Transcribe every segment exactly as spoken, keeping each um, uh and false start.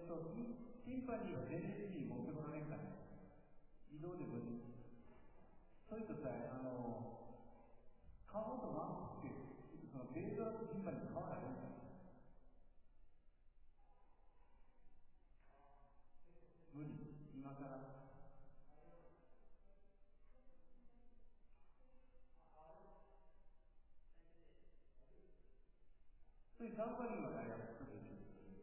っと、ティンパニーは全然に持ってこられんからね。自動で無事。それとさ、あの、買おうと回って、そのベースのティンパニー買わないんだよ。無理、今から。それ頑張りはやることでしょ。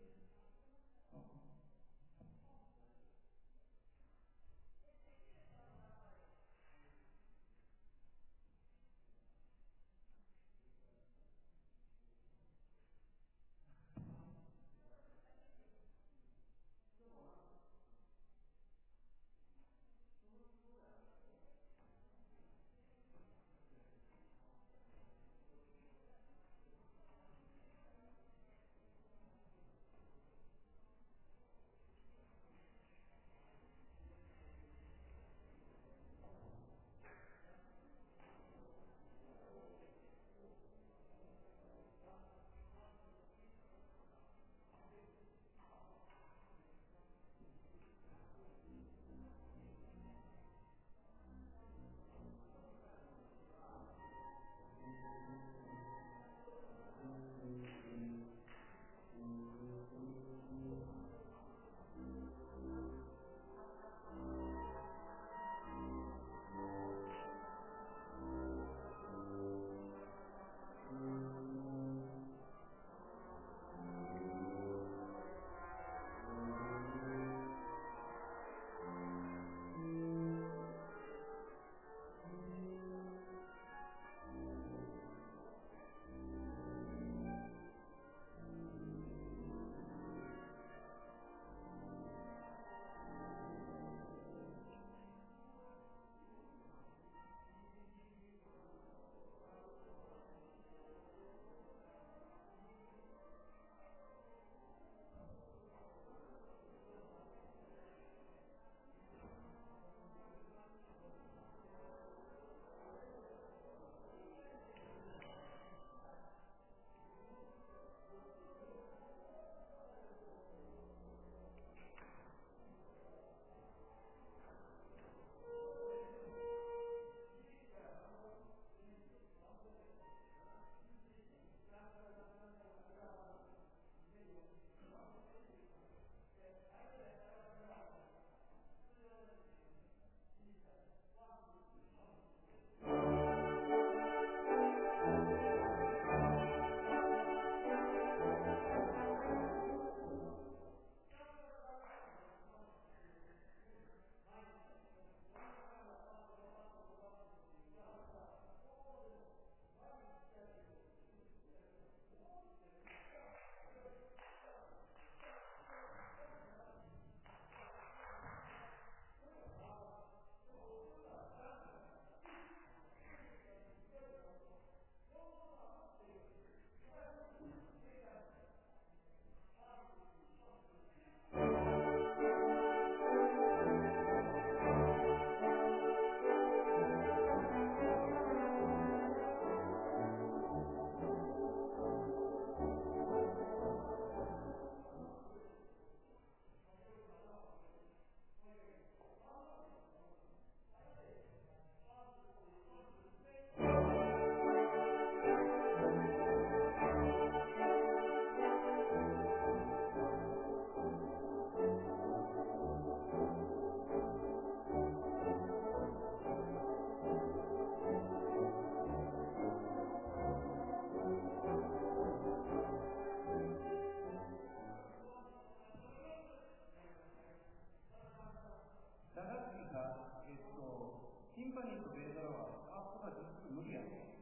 打楽器が、えっと、ティンパニーとベースドラムは、あ、そこはずっと無理やね。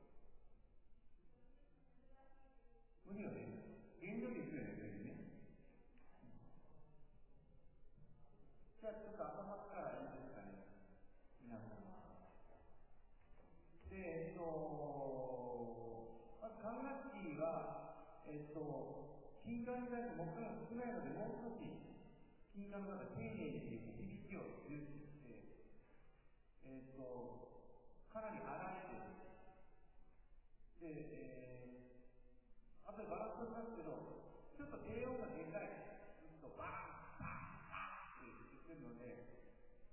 無理よね。原料率よね、全然ね。じゃあ、ちょっと頭からいいですかね。皆さん。で、えっと、まず管楽器は、えっと、金管に対して木管が少ないので、もう少し、金管の方が丁寧に響きを重視して、えっと、かなり荒いで、で、えー、あとでバランスしますけど、ちょっと低音がでかい。ずっと。 とバーンバーンバーンって言ってるので、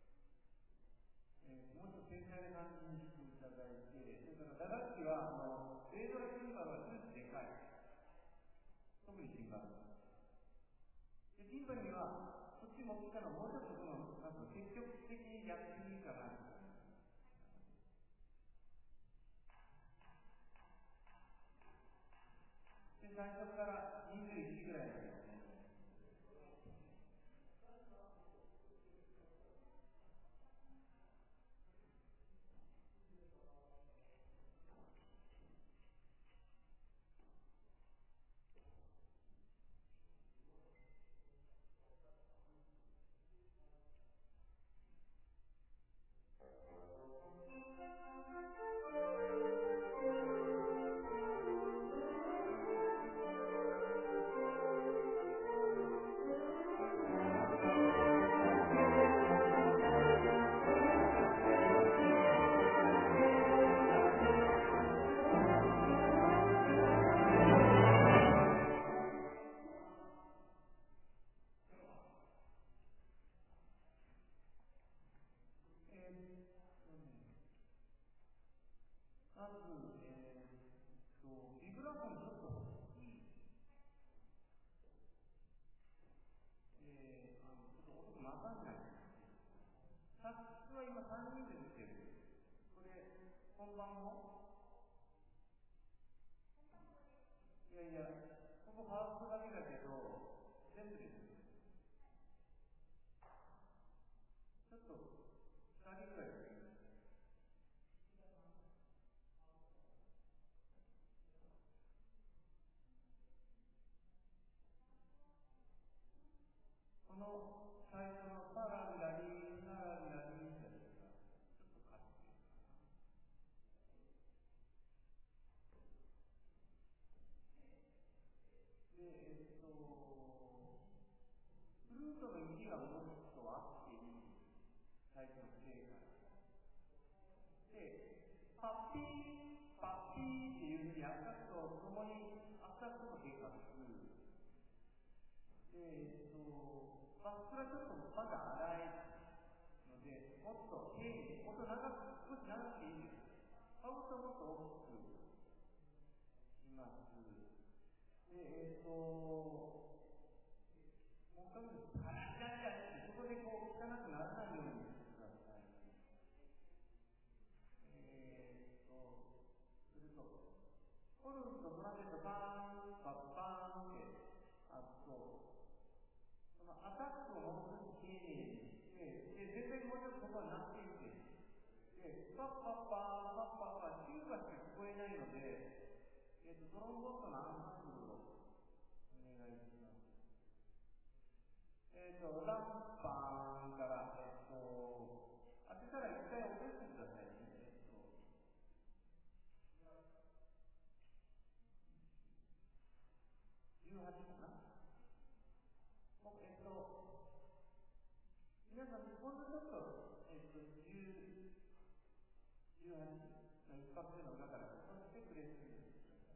えー、もうちょっと繊細な感じにしていただいて、それから打楽器はあのレードラシンバルは数値でかい、特にシンバルで、ティンパニーはそっち持ってきたのをもうちょっとそのなんか積極的にやってみるかなと。で、最初からにじゅういちぐらいなんですね。まず、えー、とビブラフォンちょっと大きい、えー、あのちょっと音が混ざんない。サックスは今さんにんで打ってる。これ本番もいやいや、ここファーストだけだけど全部です。ちょっとふたりぐらいですね。この最初のサラリラリーサラリラリーってやつがちょっとかってるかな。で、えっとフルートの息がもうちょっとあっていい、最初の正解で、パッピーパッピーっていうふうに赤くとともに赤くの計画で、えっとバックがちょっとまだ荒いので、もっと丁寧に、もっと長く、少し長くていいです。パウトもっと大きくします。で、えっと、もう一回です。カラカラカラって、そこでこう、汚くならないようにしてください。えっと、すると、ホルンとトランペット、バーン、バッバーンって、あと、そのアタックをもう少し丁寧にして、で、全然もうちょっとそこはなっていって、で、パッパッパー、パッパッパー、チューバしか聞こえないので、えっと、トロンボットのアンサンブルをお願いします。えっと、ランパーンから、えっと、当てたら一回落としてくださいね。えっと、じゅうはちかな。えっと、皆さん、ほんのちょっと、えっと、じゅう、じゅうはちの一発目の裏から落としてくれるんです。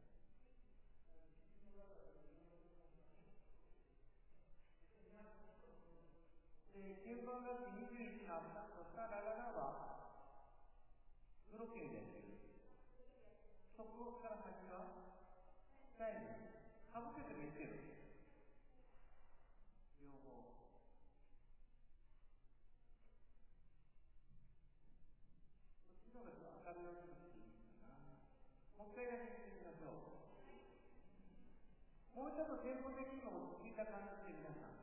で、鍵盤楽器にじゅういちのアップとしたラララは、ブロッケンでやってる。そこから先は、下に、かぶせてもいいけど、両方。こっちの方が明るいようにしていいかな。もう一回だけしてみましょう。もうちょっとテンポ的にも落ち着いた感じで皆さん。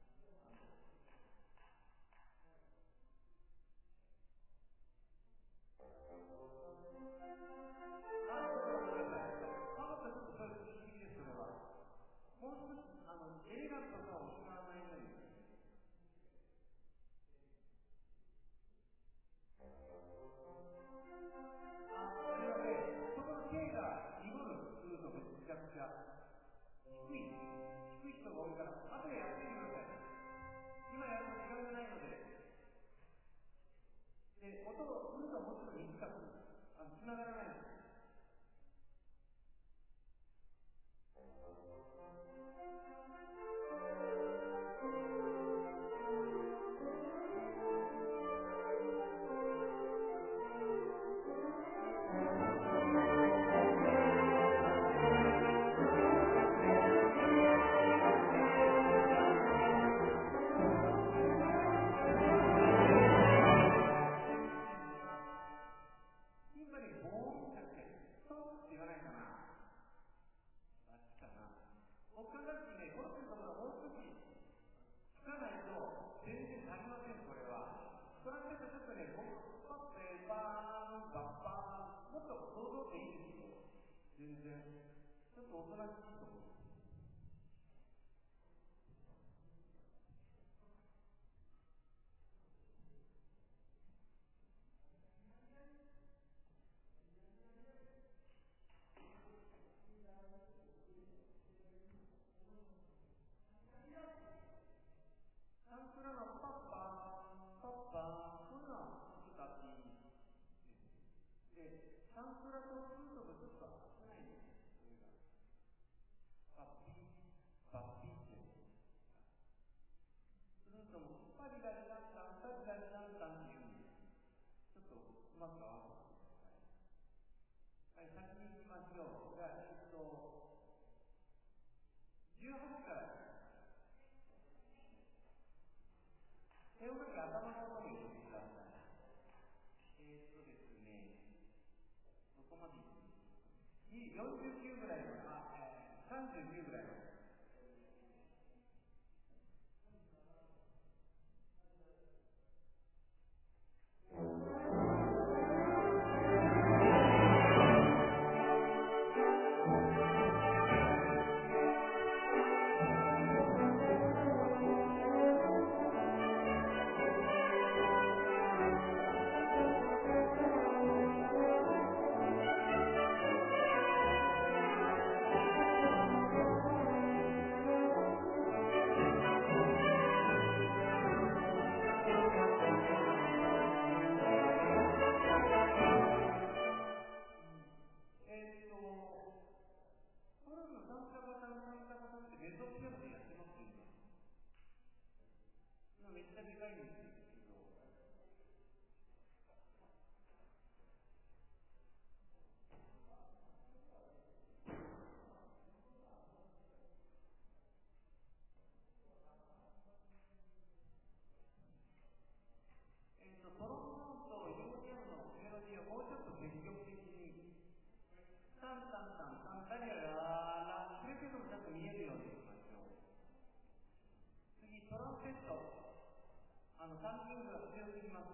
もう少しあのエレガントさを失わないように。あ、それはね、そこの K が濁るするとめちゃくちゃ低い低い人が多いから、後でやってみ全然ちょっとおとなしいと思う。サンクラのパッパー、パッパー、こんなのちょっとあっていいで、サンクラとツーとかちょっと合ってないんですよ、それが。パッピー、パッピーって。するとも、パリガリランタン、パリガリランタンって言うんです。ちょっとうまく合わせて。はい、先に行きましょう。じゃあ、えっと、じゅうはちからです。手をかけ頭の方に入れてください。えー、っとですね、どこまでいくんですか？よんじゅうきゅうぐらいの、あ、えー、さんじゅうきゅうぐらいの。めっちゃでかいんですけど、えっと、トロンボーンとヨーディアムのメロディーをもうちょっと積極的に、タンタンタンタンタリアラーラ、それけどもちゃんと見えるようにしましょう。次、トランペット。あの、タンキングが強すぎます。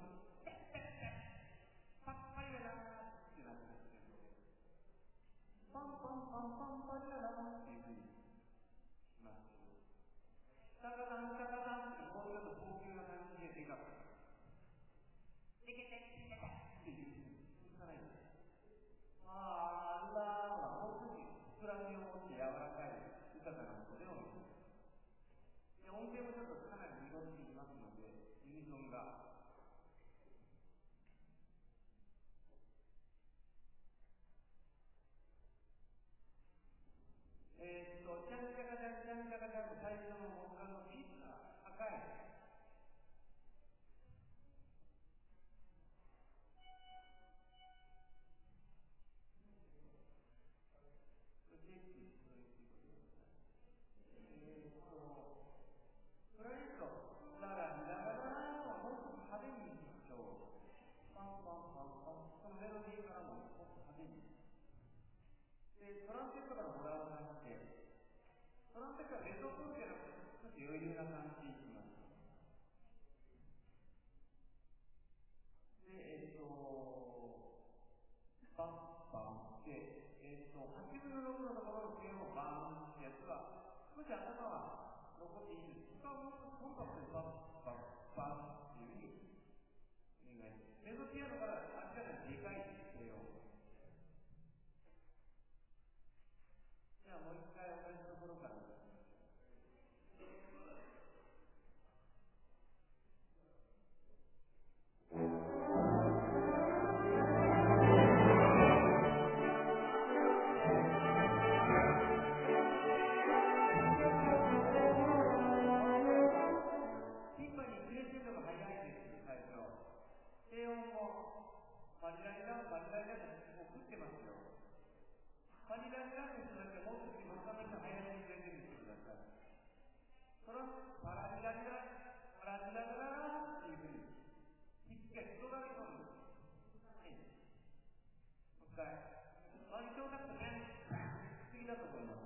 パッパリララーってなってますけど、パンパンパンパンパリララーっていうふうにします。タカタンタカタンってもうちょっと高級な感じででかく。でけてでけてっていう続かないんです。あー、あらーはもう少し膨らみを持って柔らかい豊かな音でお見せします。で、音程もちょっとかなり濁っていますので、ユニゾンがえーっと、チャンチャカチャンチャンチャカチャンと最初の僕らのピッが赤い。チェックしておいてください。えーっと、フライト、ララララララはもう少し派手にいきましょう。パンパンパンパン、このメロディーからももっと派手に。で、トランペットからもらう感じで、トランペットはベトコンじゃなくて少し余裕な感じでいきます。で、えっと、バンバンで、えっと、はちぶんのろくのところの点をバンってやつは、少し頭は残っていいです。他はもう少しコンパクトにバンバンバンっていうふうにお願いします。メゾピアノから明らかにでかい点を。じゃあもう一回同じところから。低音もバリラリランバリラリランもう降ってますよ。バリラリランの人だけもう少し他の人早めに全然してください。それはバラリラリラバラリラララっていうふうに一回広がり込むんです。はい。もう一回。割となくてね、不思議だと思います。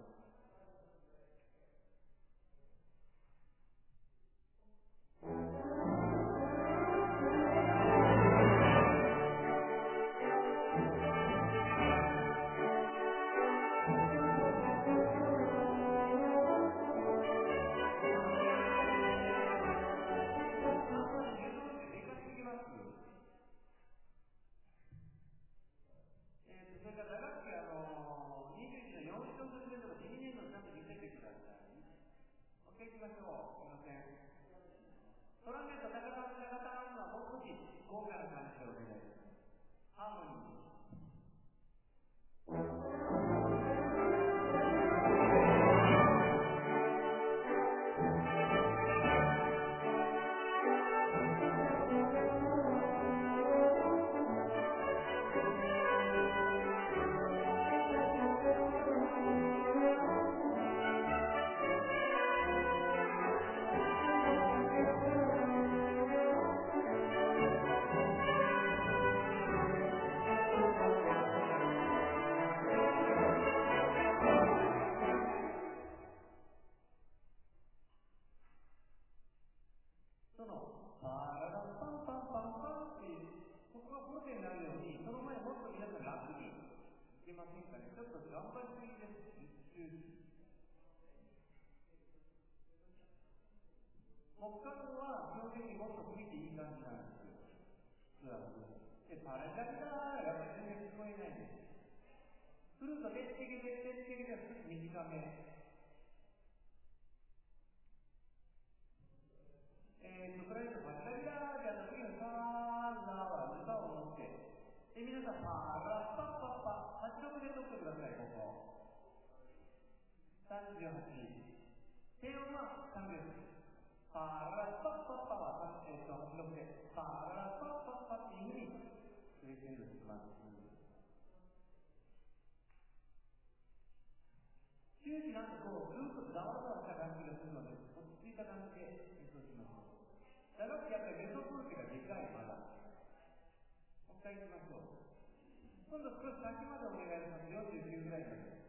木管は基本的にもっと吹いていい感じなんですよ。普通はで、パラダリダーやっぱり全然聞こえないんです。フルート、てってけてってってけては少し短め。えーと、クライト、パラダリダーであった時のパーラは歌を持って、で、皆さん、パーラ、パッパッパ、はちじゅうろくで取ってください、ここ。さんじゅうはち。低音はさんびょうです。パーラ、パッパッパは、えーと、はちじゅうろくで、パーラ、パッパッパっていうふうに、クレッシェンドします。終始なんかこう、ずっとざわざわした感じがするので、落ち着いた感じで演奏しましょう。打楽器やっぱりメソプールがでかい、まだ。もう一回行きましょう。今度少し先までお願いします。よんじゅうきゅうぐらいまで。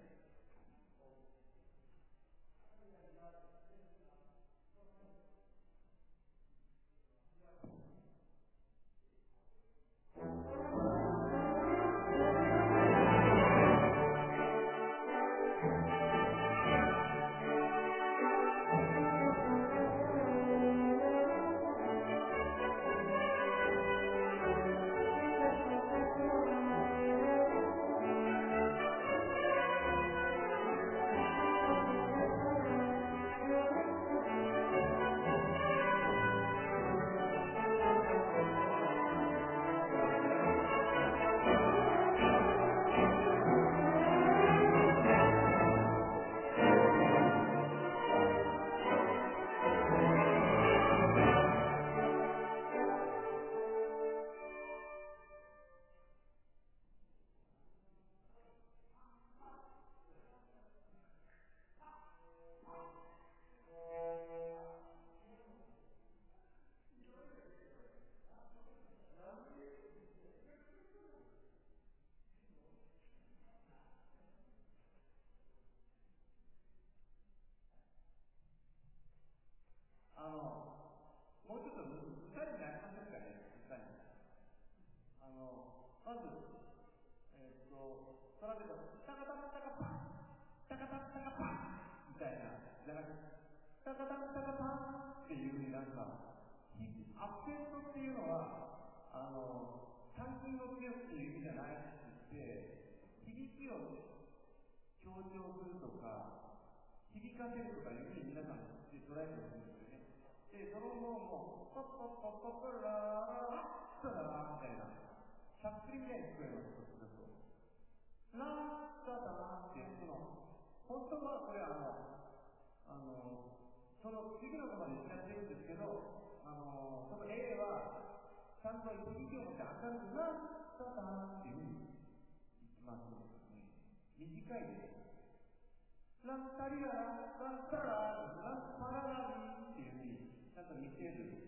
あの、もうちょっと歌になりませんかね、歌に。あの、まず、えー、っと、トランペット、タカタンタカパン、タカタンタカパンみたいな、じゃなくて、タカタンタカパンっていうふうになんか、アクセントっていうのは、あの、三筋の強くっていう意味じゃなくて、響きを強調するとか、響かせるとかいうふうに皆さんで捉えてほしいんですよね。で、その後も、ポッポッポッポッポッラーラッサラーみたいな、しゃっくりみたいに聞こえます、そうすると。ラッサラーって、その、本当はこれあの、あの、その次のところまで言っちゃってるんですけど、あの、その A は、ちゃんと響きを持って明るく、ラッサラーっていうふうに言ってますね。短いです。ランタリララ、ランタララ、ランパララリっていうふうに、ちゃんと見せる。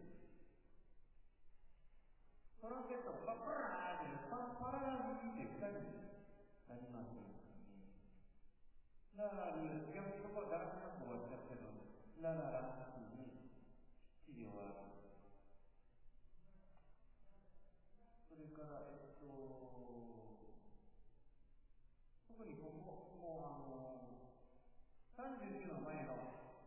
トランペット、パッパラーって、パンパララリって二人になりますね。ララリ、逆にそこはダラダラと終わっちゃってるので、ラララっていうふうに、きっちり終わる。それから、えっと、特にここ、もうあの、さんじゅうきゅうの前の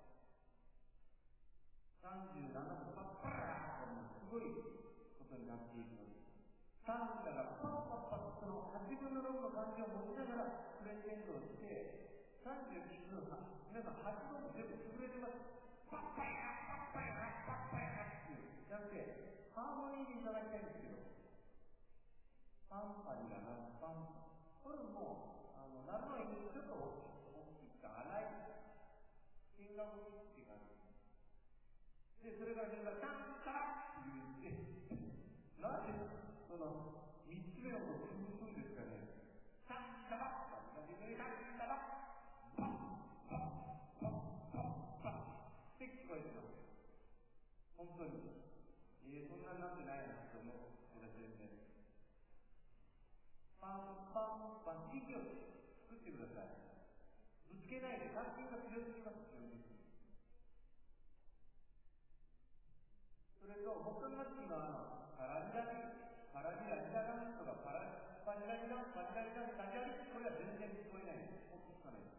さんじゅうななのパッパラーがもうすごいことになっているのです。さんだからパッパッパッそのはちぶんのろくの感じを持ちながらクレッシェンドをして、さんじゅうきゅうの皆さんはちぶん全部潰れてます。パッパヤパッパヤパッパヤっていう。じゃなくて、ハーモニーでいただきたいんですけど、パンパリララパンパ。これも、あの、なるのにちょっと大きくて荒い。変化を切っていかない。で、それからみんな、タンタラって言って、なんで、その、三つ目を潰すんですかね。タンタラタンタラタンタラパンパンパンパンパンって聞こえてます。本当に。えー、そんなになってないなって思ってらっしゃるんで。パンパンパン、息を作ってください。ぶつけないで、関係が強すぎます、強すぎます。それと、木管楽器のあの、パラリラリ、パラリラリラランとか、パラ、パリラリラン、パリラリラン、ダジャリ、これは全然聞こえないです。もう聞かないです。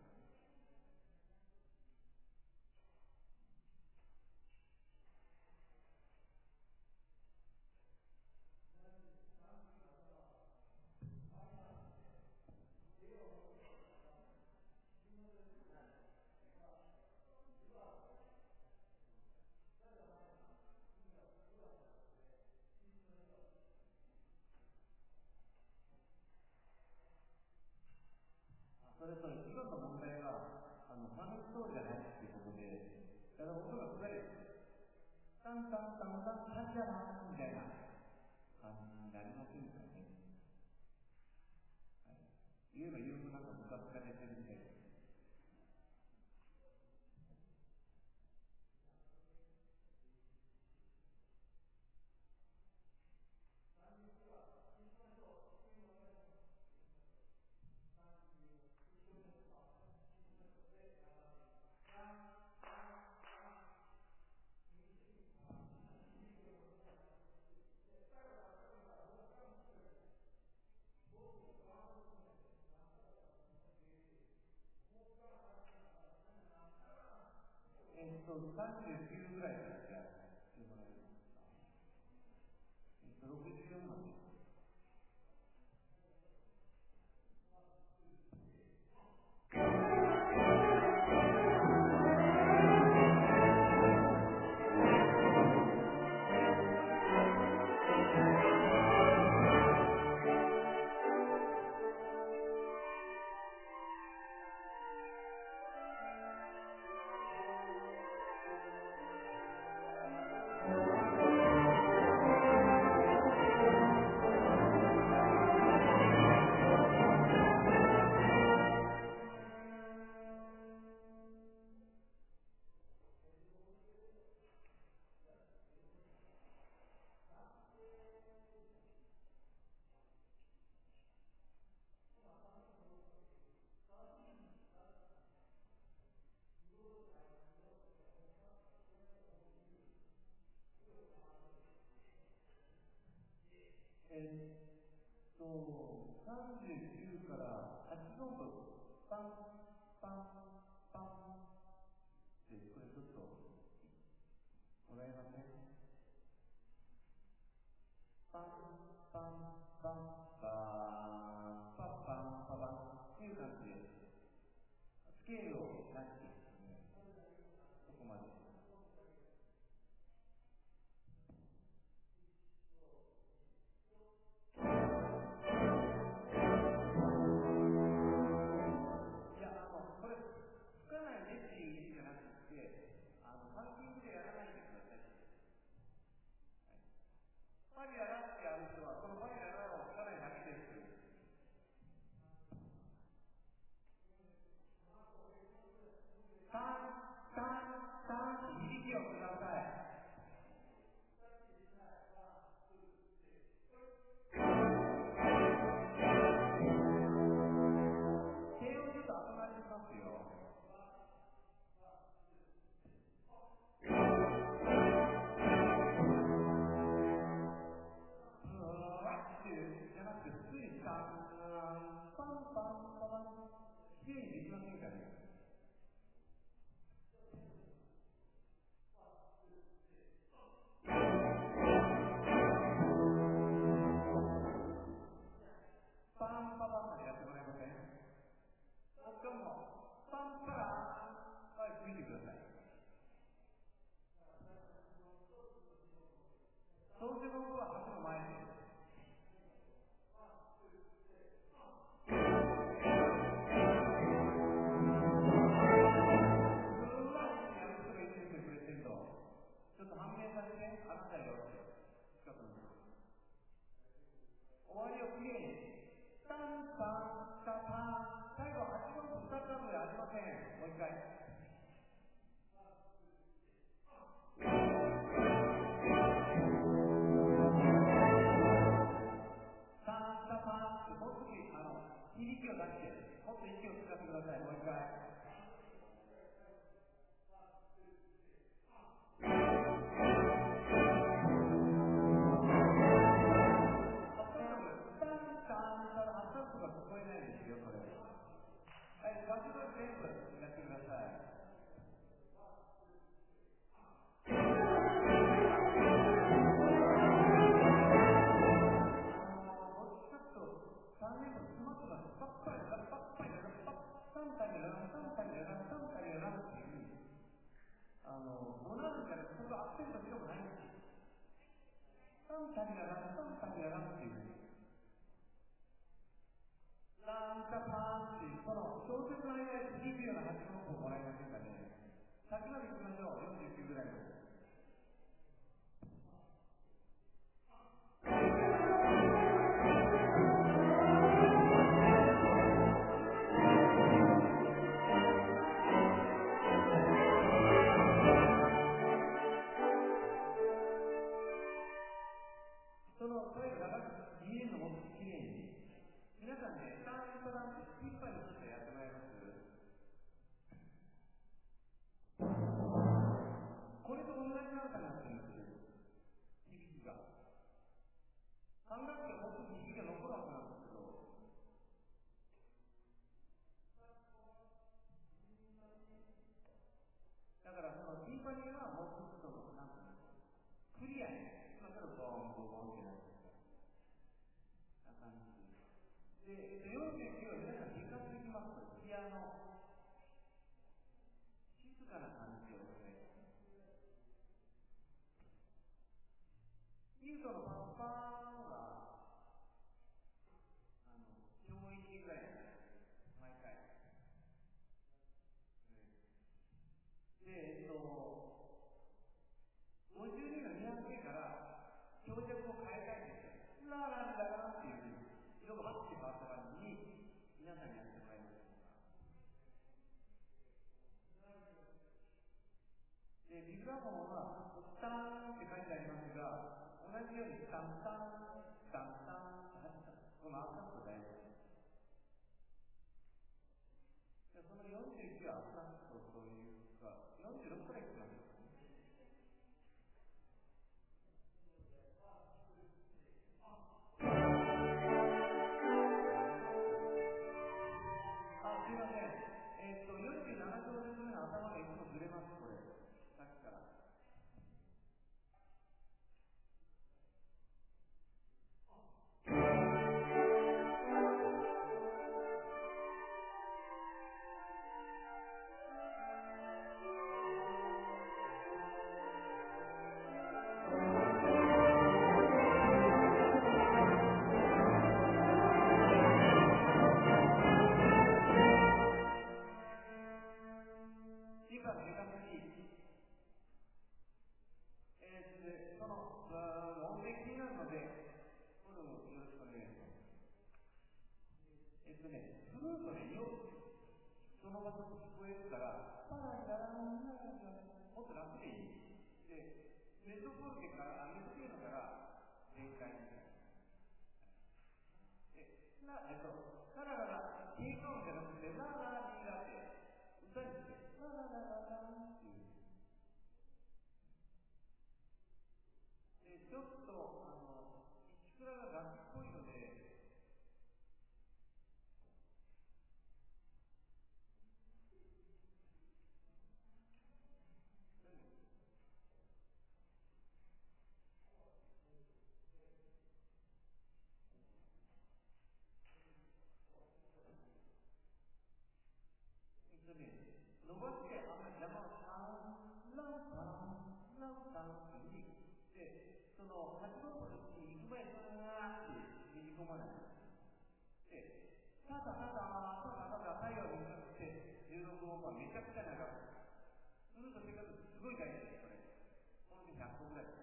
だから音が崩れる。タンタンタンタンタンじゃなみたいな感じになりませんかね。はい、言えば言うとなんかムカつかれてるみたいです。えっと、さんじゅうきゅうぐらいからやってもらえますか。えっと、ろくじゅうよんまで。えっと、さんじゅうきゅうからはちどぶ、パン、パン、パンって、これちょっと、もらえません？パン、パン、パン、パン、パン、パン、パンっていう感じで、スケールをなしですね。そこまで。いや、あの、これ、吹かないでっていう意味じゃなくて、あの、パンキングでやらないでください。はい、パリララってやる人は、そのパリララを吹かないだけです。タン、タン、タン、響きをください。手をちょっと後回ししますよ。じゃなくて、普通にタン、パン、パン、パン、きれいにできませんかね。パン、パパンまでやってもらえません？僕も、パン、パラン、はい、ついてください。そうして僕は拍の前です。ちょっと判明させて、あなたよって近くに終わりをきれいにタンパンタパン、最後はちばんとふたつあるのでありません。もう一回タンタパンって、もう少しあの響きを出してもっと息を使ってください。もう一回タンタンタン、あったとか聞こえないですよ、これ。はい、場所が全部やってください。さんねんかん詰まってます。パッパリラパッパリラパッサンタリラサンタリラサンタリラっていう、あの、どなるんじゃなくて、そこがアクセント強くないんですよ。サンタリラサンタリラっていう、ランタパーンっていう、その小説の間に響くようなはち音符をもらえませんかね。 先まで行きましょう。よんじゅうきゅうぐらいまで。その声が長く見えるのもきれいに。皆さんね、ターントランプスキッパーにちょっとやってもらえます？これと同じ長さになってるんですよ。響きが。管楽器はもっと響きが残るはずなんですけど、だからそのティンパニーはもうちょっとなんていうのクリアに、今からボーンボーンってなってな感じで、でよんじゅうきゅうは皆さん実感できますと、ピアノ、静かな感じをね、ミュートのパンパーンは、あの、上位ぐらいなんです、毎回。で、えっと、ごじゅうにのにばんめから強弱を変えたいんですよ。ラーラーラーラーっていうふうに色がバッて変わった感じに皆さんにやってもらいます。で、ビブラフォンはターンって書いてありますが、同じようにタンタン、タンタンって入ってたんです。この赤と大事です。そのよんじゅうきゅうは赤とそういうか、よんじゅうろくからいきます。あ、すいません。えー、っと、よんじゅうなな小節目の頭がいつもずれます、これ。さっきから。今、出たすぎ。えー、で、その、音程気になるので、これもよろしくお願いします。えっとね、フルートね、よその場所に聞こえるから、パラリラランラララもっと楽でいい。で、メソポルケから、メソピアノから全開みたいな。で、な、えっと、ララララ、キーカウンじゃなくて、ララリラって、歌にして、ラララララっていう。で、ちょっと、あの、一クラが楽器っぽいので、えっとね、伸ばしてあんまり邪魔をしランタン、ランタンっていうふうに、で、その、はちばんの時に行く前に、ガーってねじ込まない。で、ただただ、ただただ太陽に向かってじゅうろくおんはめちゃくちゃ長く。するとせっかくすごい大事です、これ。この時ひゃっこぐらいです。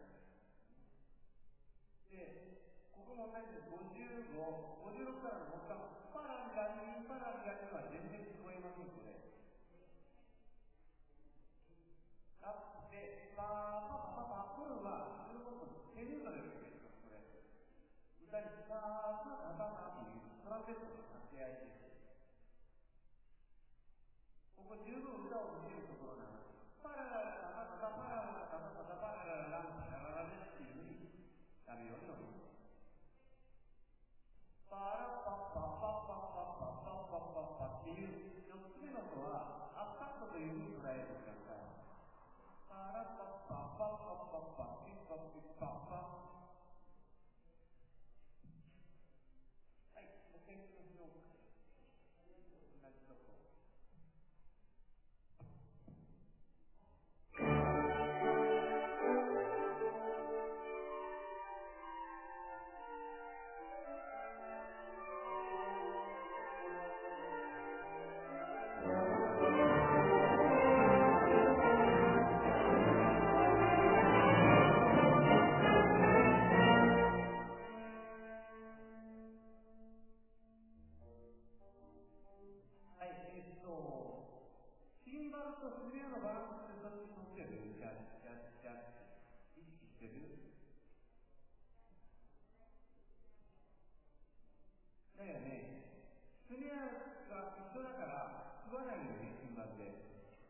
で、ここも同じです。ごじゅうご、ごじゅうろくからのもっかパラリラリ、パラリラリは全然聞こえません、これ。あって、パーパパパパ、これは、そのこと手ルートで受けてます、これ。歌にパーパパパパっていうトランペットの掛け合いです。ここ十分歌を見せるところなんです。パラララタタタパラララタタタパラララランパラララですっていうふうになるようになります。パラパパパパパパパパパパっていうよっつめの音はアスタットというふうに捉えてください。パラパパパパパパピパピパパ。はい、もう一回行きましょうか。同じとこ。 スネアのバランスでそっち取ってる？じゃあ、じゃあ、じゃあ、意識してる？だよね。スネアが一緒だから、吸わないよね、順番で。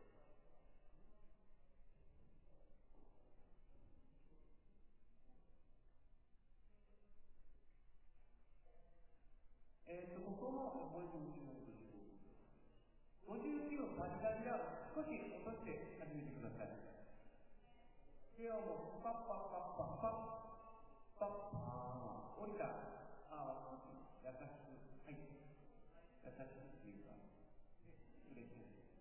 えっと、ここもごじゅうきゅう、ごじゅうきゅうをバリバリが少し落として始めてください。手をもうパッパッパッパッパッパッパー降りた。ああ、少し優しく。はい。優しくっていうか、触れて。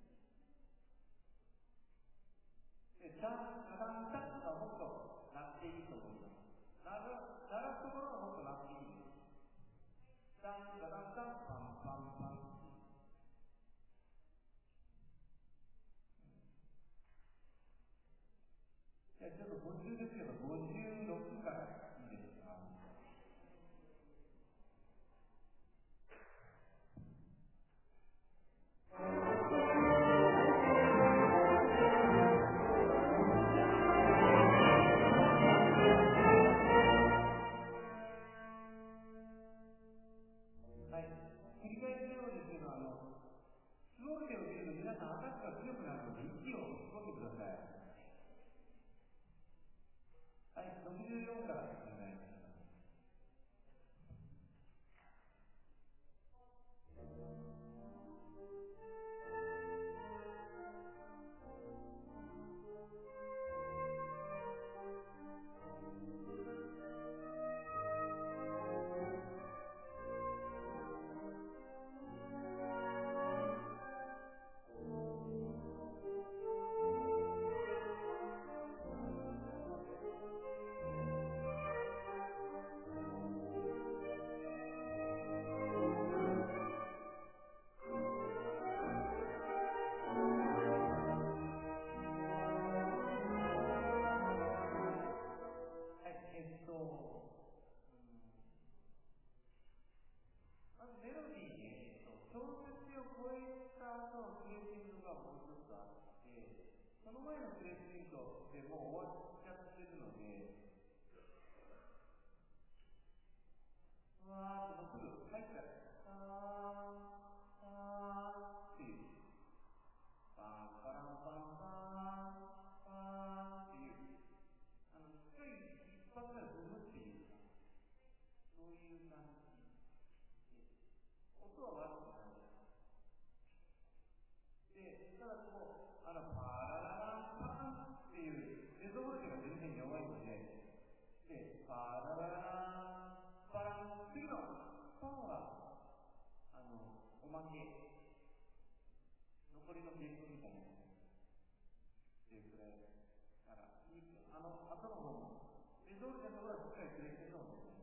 で、だんだんだんがもっと鳴っていいと思います。鳴る、鳴らすところがもっと鳴っていいです。だんだんだんだんパンパンパン。じゃあちょっとごじゅうですけど、ごじゅうろくからいいですか？はい。繰り返しようですけど、あの、スローで受けると皆さんアタックが強くなるので息を絞ってください。はい、ろくじゅうよんからお願いします。まずメロディーで、小節を超えた後のクレジンドがもう一つあって、その前のクレジンドでもう終わっちゃってるので、うわーっと僕、入ったら、あー、あーっていう、パンパランパンパン、パーっていう、あの、しっかり一発で踏むっていうか、そういう感じ。音は悪くないで、ただこう、あの、パララランパンっていう、デッドボールが全然弱いので、で、パララランパラン、次のパンは、あの、おまけ、残りのゲートみたいなやつでくらいから、あの、後の方も、デッドボールのところはしっかりプレイしてるので、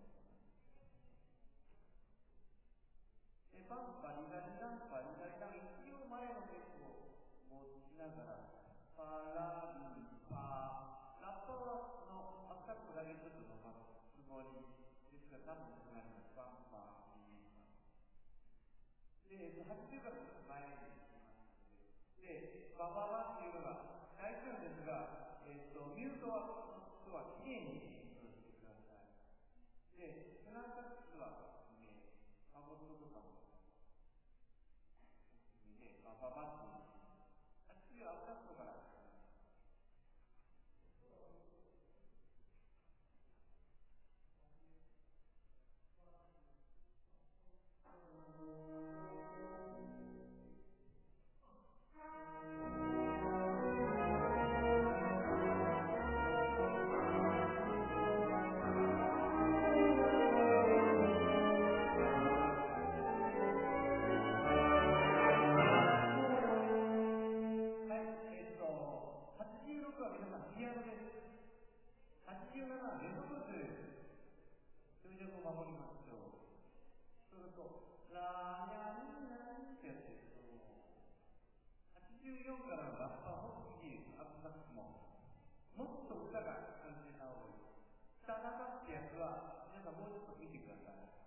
で、パンパリラリランパリラリラン、一応前のテンポを持ちながら、パラリパー、ラッパーのアクタックだけちょっと伸ばすつもりですが、多分つなります。パンパー、リーパー。で、はちじゅうからちょっと前に行きますので、で、バババっていうのが大事なんですが、えっと、ミュートは、とはきれいにミュートしてください。で、テナーサックスは、ね、ファゴットとかも、で、バババっていう。あ、次はアウタットから。ピアノです。はちじゅうななはレッドブルーです。数字を守りましょう。そうすると、ラーニャンナンってやつですけど、はちじゅうよんからのラッパーもいいです。アップサックスも。もっと歌が感じた方がいい。タナタってやつは、皆さんもうちょっと見てください。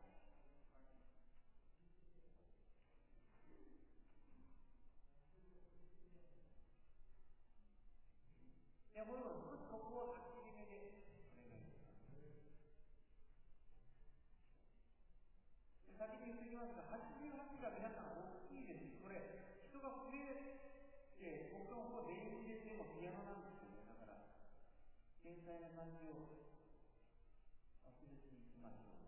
が増えて、僕はもう電気ででもピアノなんですよね。だから、繊細な感じを忘れていきましょう。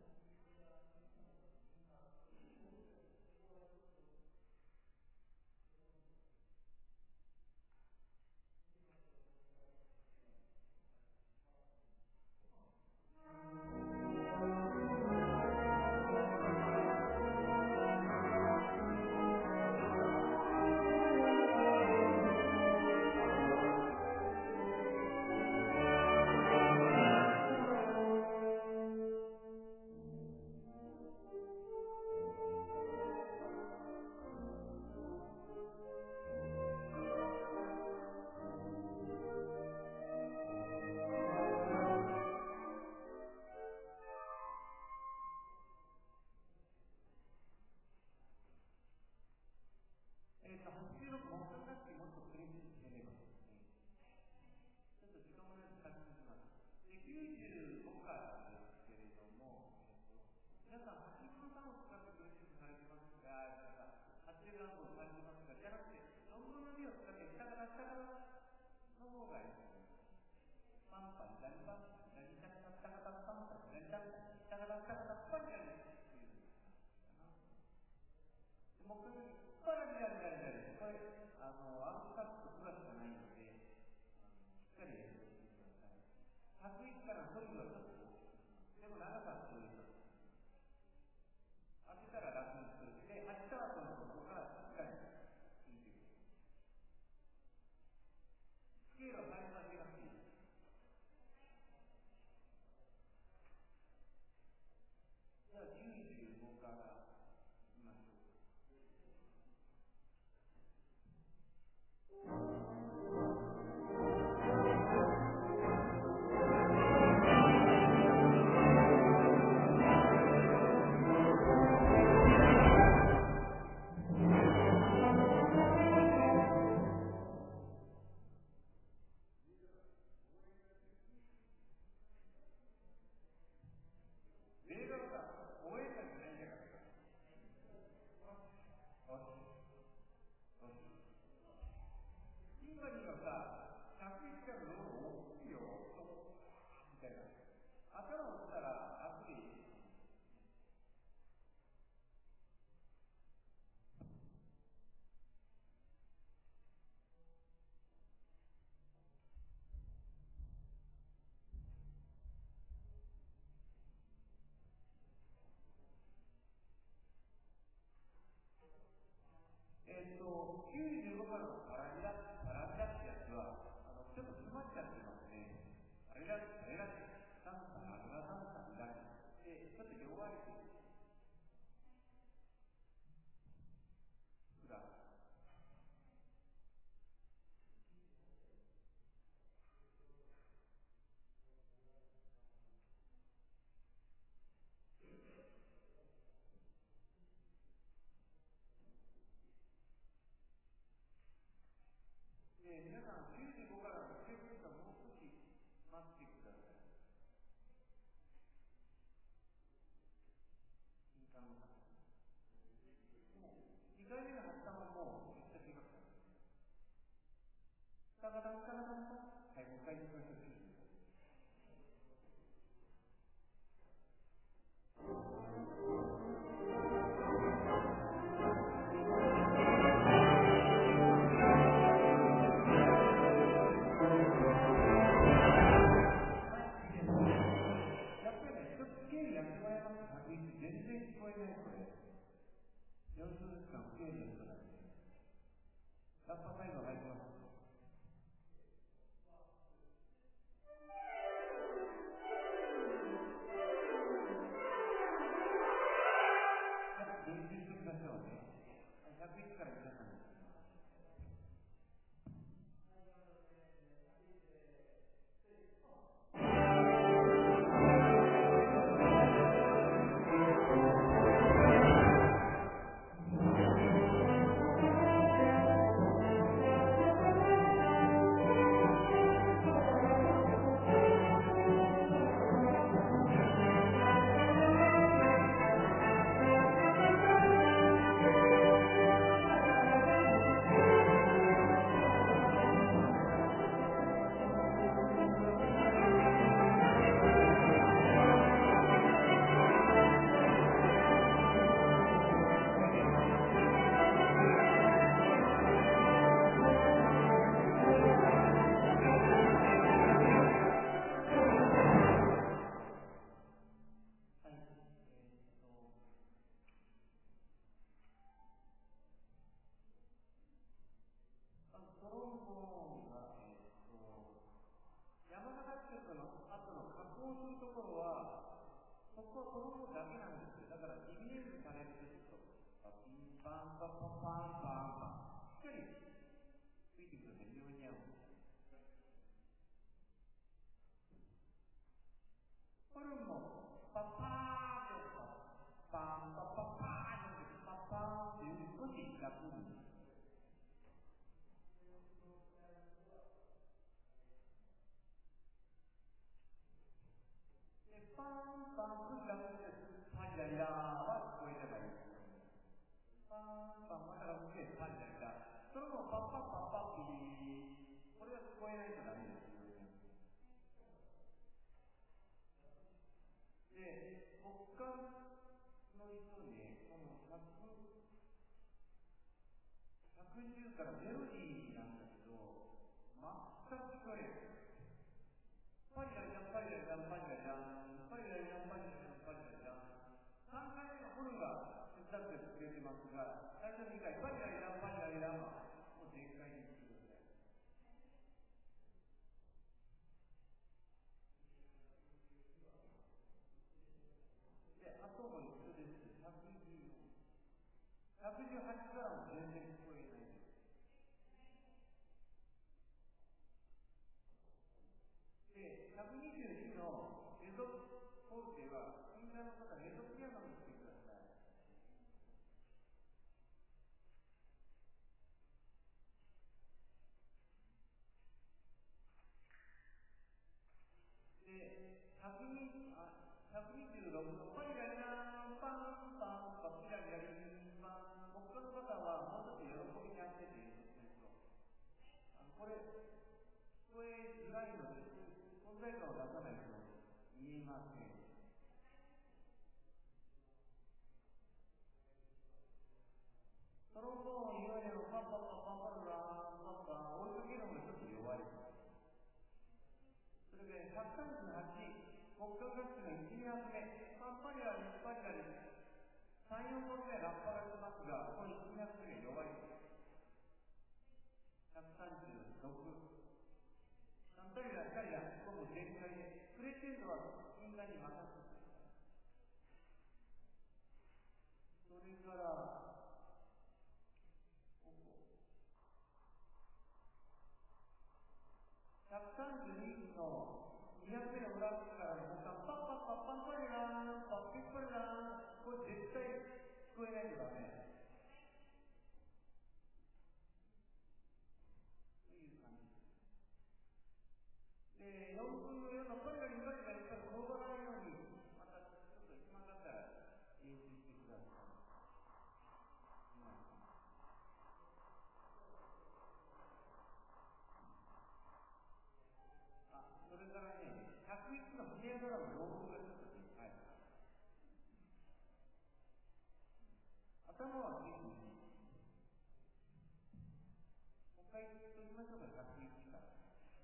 えっと、はちじゅうろく、木管楽器もっとプレゼンしてればですね、ちょっと時間もないので確認します。で、きゅうじゅうごからですけれども、えっと、皆さん、はちぶんさんを使ってプレゼントされてますが、はちぶんさんをされてますが、じゃなくて、よんぶんのにを使って下から下からの方がいいと思います。パンパン、ダリパン、ダリタカタタカタパンパン、ダリタカタカタタカタパンダリっていう。もう一回、パラリラリラリラリ、これ、あの、アンカットプラスじゃないので、あのしっかりやってみてください。ひゃくいちからトリルはちょっと大きく、でも長さはそういう感じ。当てたら楽にする。で、当てたらこのここからしっかり弾いていく。スケールは最初は違っていい。じゃあ、きゅうじゅうごからいきましょう。映画が応援歌じゃないんだから。ティンバリーはさ、ひゃくいちからの大きいよ、みたいな。頭を打ったら、熱い。えっと、きゅうじゅうごからのパラリラ、パラリラってやつは、あの、ちょっと詰まっちゃってますね。パラリラ、パラリラ、サンサ、ララサンサ、リラで、ちょっと弱いです。裏。で、皆さん、きゅうじゅうごからの強くがもう少し待ってください。金管の方。もう、にかいめの発端はもう、めっちゃ違かった。タカタカタカタカタ。はい、もう一回行きましょう。やっぱりね、一つスケールやってもらいます。ひゃくいち、全然聞こえない、これ。よんしゅうずつ間スケールの人だね。ラッパサイド入ります。練習しておきましょうね。ひゃくいちから皆さんに聞きます。 ンパパパンパンパン。しっかり吹いてください。両に合う。これもパパーンでパンパパパーンでパパーンっていう少し楽に。で、パンパン少し楽です。パリラリラーは聞こえればいい。パンパンまた楽でパリラリラー。それもパッパッパッパッピー。これが聞こえないとダメです。で、国家の人ね、このひゃく、ひゃくじゅうからメロディーなんだけど、全く聞こえない。パリラリラン、パリラリラン、パリラリラン、パリラリラン、パリラリラン、パリラリラン。さんかいめのホルンが手伝ってくれてますが、最初にかい、パリラリラン、パリラリランは、もう全開にしてください。で、あとも一緒です。ひゃくじゅうよん。ひゃくじゅうはちからも全然聞こえないです。で、ひゃくにじゅうにのメゾフォルテは、フィンガーの方、メゾピアノにしてください。で、ひゃくにじゅうろくのパリラリラン、パンパンパピラリラリンパン。他の方はもうちょっと喜びにあってて演奏すると。あのこれ、聞こえづらいので、存在感を出さないと見えません。トロンボーン以外のパンパンパンパンパンランパンパン追いかけるのがちょっと弱いです。それでひゃくさんじゅうはち、国家楽器のいち、に発目、パンパリラリパリラリ、さん、よんほんめラッパが来ますが、このいち、に発目が弱いです。ひゃくさんじゅうろく、パンパリラパリラ、ここも全開で、クレッシェンドはみんなに任せてください。それから、ここ。ひゃくさんじゅうにのに発目の裏からの他、パッパッパッパッパリラーン、パッピッパリラーン、これ絶対聞こえないとダメ。という感じです。で、よんぶんのよんのパリラリパリラリが転がらないように、またちょっと暇だったら練習してください。あ、それからね、ひゃくいちのフレアドラムローブがちょっとね、はい。頭はついていい。もう一回言っておきましょうか、ひゃくいちから。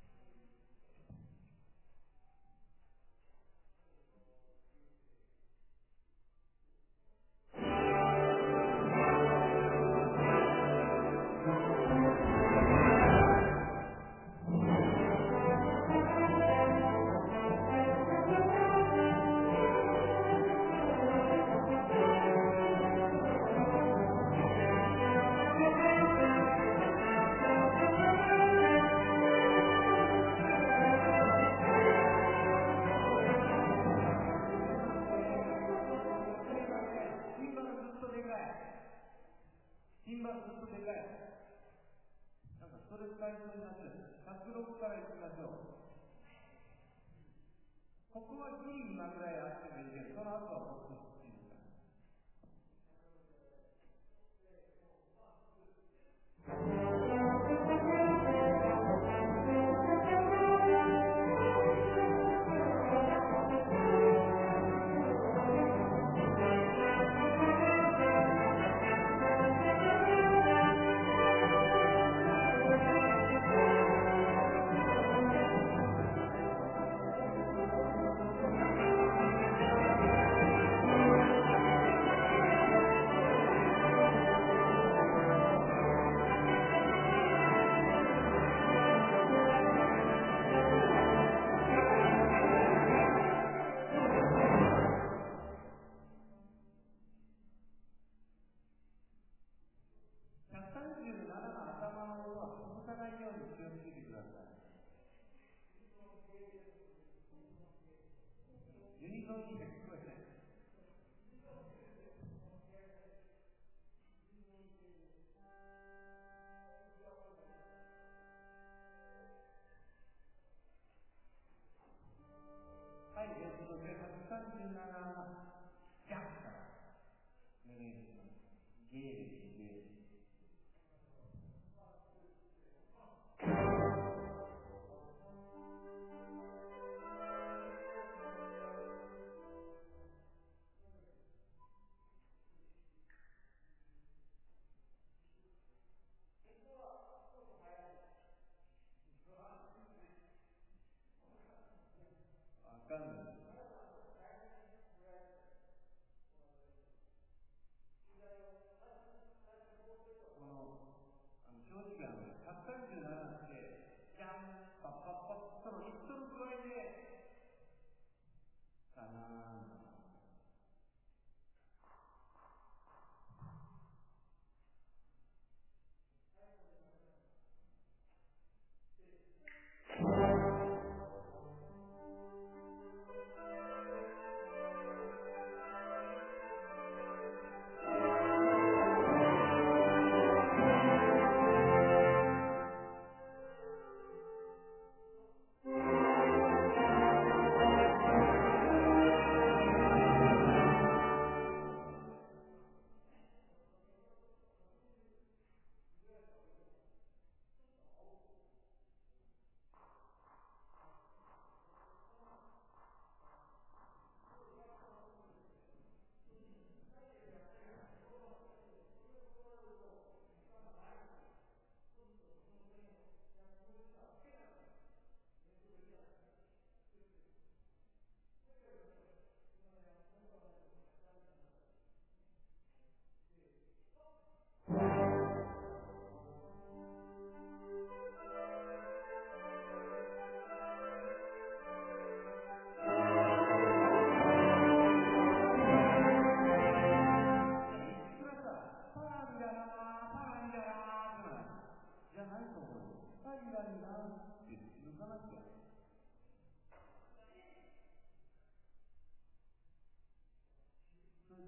シンバルずっとでかい。なんかストレス解消になっちゃう。ひゃくろくからいきましょう。ここはギリ今ぐらいあってもいいけど、その後はもっと低いんだ。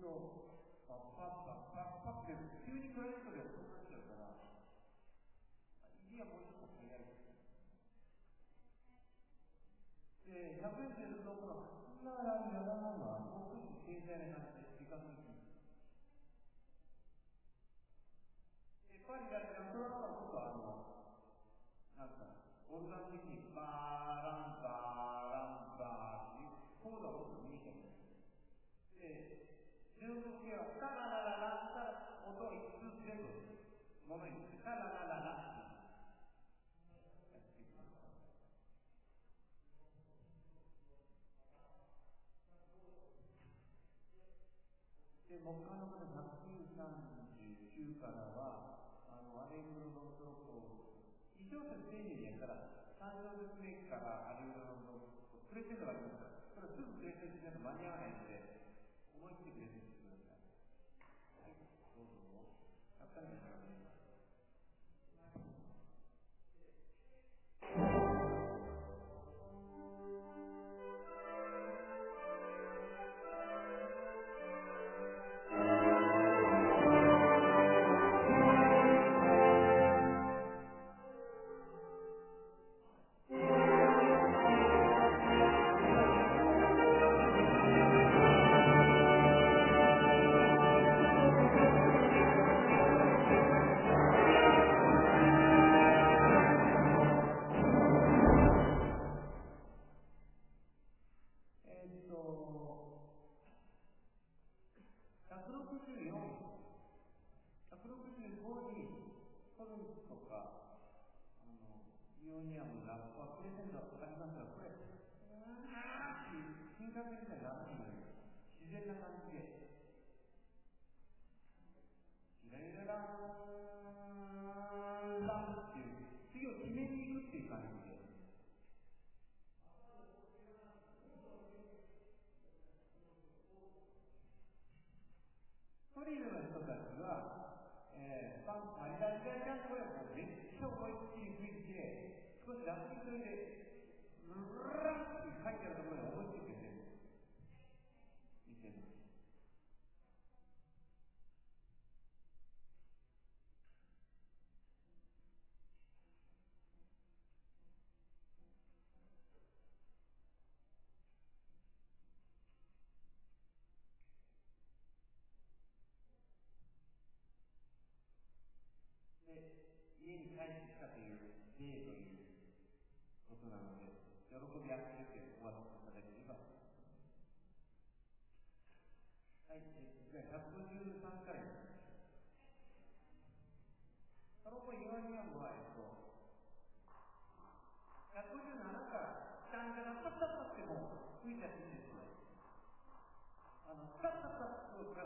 と、パッパッパッパッパッって急にクラリネットで遅くなっちゃうから、入りはもうちょっと早いです。で、ひゃくえんでると、この、ラララララは、もう少し繊細な感じで、時間のいい。で、パリがなんとなくはちょっとあの、なんか、オルガン的に、バーランバーランバーっていうコードをちょっと見えちゃうんです。で、ルーム系は、タラララランタラ、音を一つ全部、ものにして、タララララってやっていきます。で、木管のこのひゃくさんじゅうきゅうからは、あの、アレグロのトロップを、一小節丁寧にやったら、さん小節目からアレグロのトロップ、プレゼントがありますから、これはすぐプレゼントしないと間に合わないので、思い切ってプレゼントしてください。はい、どうぞ。たくさんの皆さんです。ひゃくろくじゅうよん、ひゃくろくじゅうごにコルンとか、あの、イオニアム、ラッパ、プレゼントありますが、これ、うーん、あーっていう、金額みたいにならないように、自然な感じで、キラリララーン、ランっていう、次を決めていくっていう感じで、トリルの人たちは、えー、パン、パリラリラリランこれはもうめっちゃ思いっきり吹いて、少し楽にそれで、うらーって書いてあるところに思いっきり出てる。見てます。で、家に帰ってきたという、例ということなので、喜びあふれて終わっていただければ。はい、えじゃあひゃくごじゅうさんからいきます。その後、岩にはもう、えっと、ひゃくごじゅうななから、ダンダラッタッタッタってもう吹いちゃっていいんですよ。あの、スタッタッタッとクラ